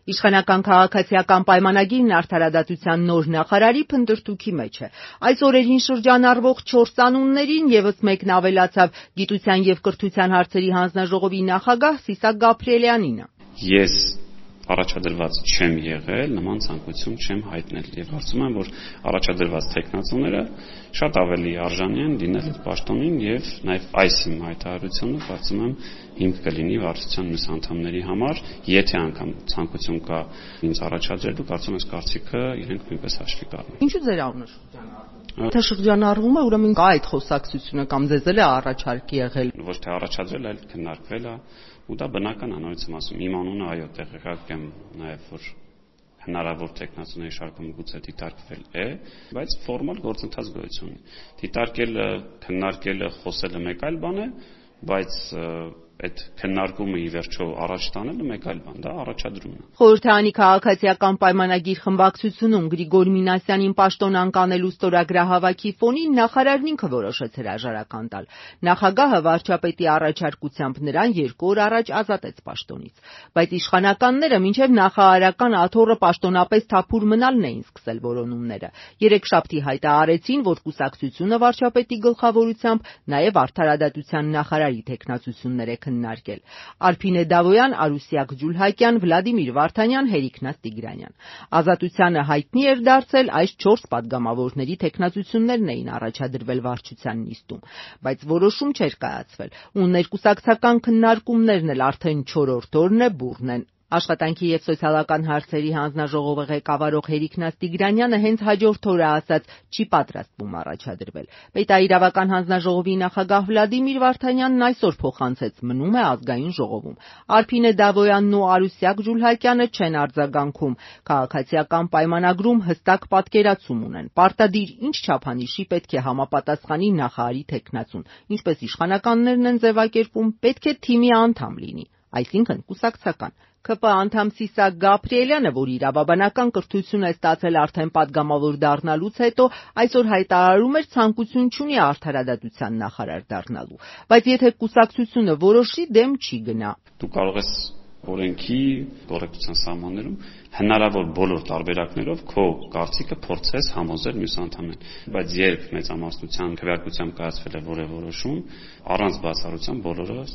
Իշխանական քաղաքացիական պայմանագիրն արդարադատության նոր նախարարի փնտրտուքի մեջ է։ Այս օրերին շրջանառվող 4 անուններին ևս մեկն ավելացավ Գիտության և կրթության հարցերի հանձնաժողովի նախագահ Սիսակ Գաբրիելյանինը։ Ես առաջադրված չեմ եղել, նման ցանկություն չեմ հայտնել եւ կարծում եմ, որ առաջադրված տեխնացուները շատ ավելի արժանի են լինել այդ պաշտոնին եւ նաեւ այս իմ հայտարարությունը կարծում եմ հիմք կլինի վարչության մյուս անդամների համար, եթե անգամ ցանկություն կա ինձ առաջադրելու, կարծում եմ այս կարծիքը իրենք նույնպես հաշվի կառնեն։ Ինչու ձեր անունը շրջանառվում է։ Թե շրջանառվում է, ուրեմն կա այդ խոսակցությունը կամ ձեզ էլ է առաջարկ եղել։ Ոչ թե առաջադրել, այլ քննարկվել է, ու դա բնական է, նորից եմ ասում, իմ անունը այո, տեղեկակ եմ նաև, որ հնարավոր տեխնացուների շարքում գուցե դիտարկվել է, բայց ֆորմալ գործընթաց գոյություն ունի։ Դիտարկելը, քննարկելը, խոսելը մեկ այլ բան է, բայց այդ քննարկումը ի վերջո առաջ տանելը մեկ այլ բան, դա առաջադրումն է։ Խորհրդարանի քաղաքացիական պայմանագիր խմբակցությունում Գրիգոր Մինասյանին պաշտոն անկանելու ստորագրահավաքի ֆոնին նախարարն ինքը որոշեց հրաժարական տալ։ Նախագահը վարչապետի առաջարկությամբ նրան 2 օր առաջ ազատեց պաշտոնից, բայց իշխանականները մինչև նախարարական աթոռը պաշտոնապես թափուր մնալն էին սկսել որոնումները։ Երեքշաբթի հայտարարեցին, որ կուսակցությունը վարչապետի գլխավորությամբ նաև արդարադատության նախարարի տեխնացություններ է քննարկել։ Արփինե Դավոյան, Արուսյակ Ջուլհակյան, Վլադիմիր Վարդանյան, Հերիկնաց Տիգրանյան։ Ազատությանը հայտնի էր դարձել այս 4 падգամավորների տեխնացություններն էին առաջադրվել վարչության նիստում, բայց որոշում չէր կայացվել, ու ներկուսակցական քննարկումներն էլ արդեն 4-րդ օրն է բուռն են։ Աշխատանքի և սոցիալական հարցերի հանձնաժողովը ղեկավարող Հերիկնաց Տիգրանյանը հենց հաջորդ օրը ասաց չի պատրաստվում առաջադրվել։ Պետաիրավական հանձնաժողովի նախագահ Վլադիմիր Վարդանյանն այսօր փոխանցեց մնում է ազգային ժողովում։ Արփինե Դավոյանն ու Արուսյակ Ջուլհակյանը չեն արձագանքում։ Քաղաքացիական պայմանագրում հստակ պատկերացում ունեն։ Պարտադիր ինչ չափանիշի պետք է համապատասխանի նախարարի տեխնացուն, ինչպես իշխանականներն են ձևակերպում, պետք է թիմի անդամ լինի, այսինքն կուսակցական։ ԿՊ անդամ Սիսակ Գաբրիելյանը, որ իրավաբանական կրթություն է ստացել արդեն падգամավոր դառնալուց հետո, այսօր հայտարարում էր ցանկություն չունի արդարադատության նախարար դառնալու, բայց եթե կուսակցությունը որոշի, դեմ չի գնա։ Դու կարող ես օրենքի կոռեկտության սահմաններում հնարավոր բոլոր տարբերակներով քո կարծիքը փորձես համոզել մյուս անդամներին, բայց երբ մեծամասնության քվեարկությամբ կայացվել է որևէ որոշում, առանց բացառության բոլորս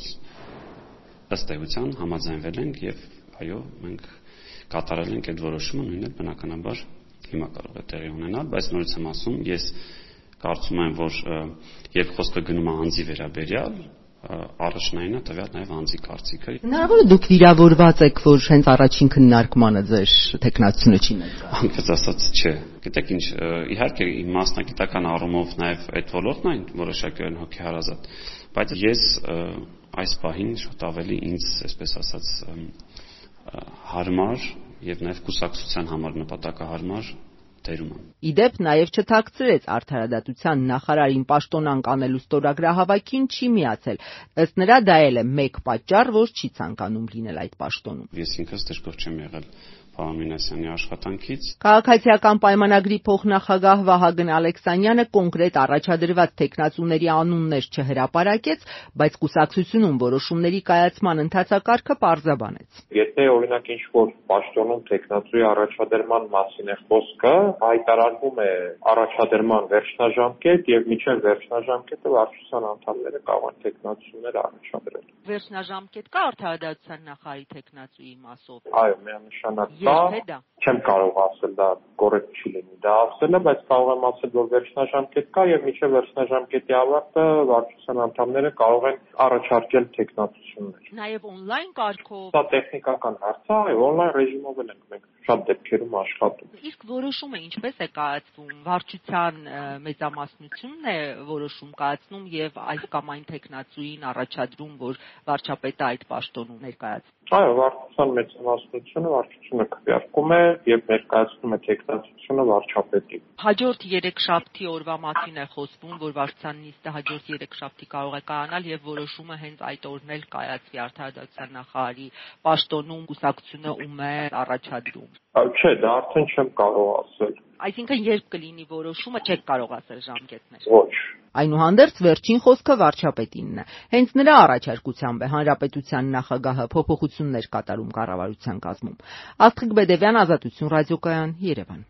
ըստ էության համաձայնվել ենք եւ այո, մենք կատարել ենք այդ որոշումը, նույնն էլ բնականաբար հիմա կարող է տեղի ունենալ, բայց նորից եմ ասում, ես կարծում եմ, որ երբ խոսքը գնում է անձի վերաբերյալ, առաջնային է տվյալ նաև անձի կարծիքը։ Հնարավոր է դուք վիրավորված եք, որ հենց առաջին քննարկմանը ձեր տեխնացությունը չի ներկա։ Անկեղծ ասած, չէ։ Գիտեք ինչ, իհարկե մասնագիտական առումով նաև այդ ոլորտն այն որոշակիորեն հոգեհարազատ, բայց ես այս պահին շատ ավելի ինձ, այսպես ասած, հարմար եւ նաեւ կուսակցության համար նպատակահարմար դերում է։ Իդեպ նաև չթաքցրեց արդարադատության նախարարին պաշտոն անկանելու ստորագրահավաքին չի միացել։ Ըստ նրա դա էլ է մեկ պատճառ, որ չի ցանկանում լինել այդ պաշտոնում։ Ես ինքս դժգոհ չեմ եղել պարոն Մինասյանի աշխատանքից։ Քաղաքացիական պայմանագրի փոխնախագահ Վահագն Ալեքսանյանը կոնկրետ առաջադրված տեխնացուների անուններ չհրապարակեց, բայց կուսակցությունում որոշումների կայացման ընթացակարգը պարզաբանեց։ Եթե օրինակ ինչ-որ պաշտոնում տեխնացուի առաջադրման մասին է խոսքը, հայտարարվում է առաջադրման վերջնաժամկետ եւ մինչեւ վերջնաժամկետը վարչության անդամները կարող են տեխնացուներ առաջադրել։ Վերջնաժամկետ կա արդարադատության նախարարի տեխնացուի մասով։ Այո, միանշանակ կա։ Չեմ կարող ասել դա կոռեկտ չի լինի դա ասելը, բայց կարող եմ ասել, որ վերջնաժամկետ կա եւ մինչեւ վերջնաժամկետի ավարտը վարչության անդամները կարող են առաջարկել տեխնացություններ։ Նաեւ օնլայն կարգով։ Դա տեխնիկական հարց է, այո, օնլայն ռեժիմով ենք մենք շատ դեպքերում աշխատում։ Իսկ որոշումը ինչպես է կայացվում։ Վարչության մեծամասնությունն է որոշում կայացնում եւ այս կամ այն տեխնացուին առաջադրում, որ վարչապետը այդ պաշտոնում ներկայացնում։ Այո, վարչության մեծամասնությունը վարչությունը քվեարկում է եւ ներկայացնում է տեխնացությունը վարչապետին։ Հաջորդ 3 օրվա մասին է խոսվում, որ վարչության նիստը հաջորդ 3 կարող է կայանալ եւ որոշումը հենց այդ օրն էլ կայացվի արդարադատության նախարարի պաշտոնում կուսակցությունը ում է առաջադրում։ Չէ, դա արդեն չեմ կարող ասել։ Այսինքն երբ կլինի որոշումը, չեք կարող ասել ժամկետներ։ Ոչ։ Այնուհանդերձ վերջին խոսքը վարչապետինն է։ Հենց նրա առաջարկությամբ է հանրապետության նախագահը փոփոխություններ կատարում կառավարության կազմում։ Աստղիկ Բեդևյան, Ազատություն ռադիոկայան, Երևան։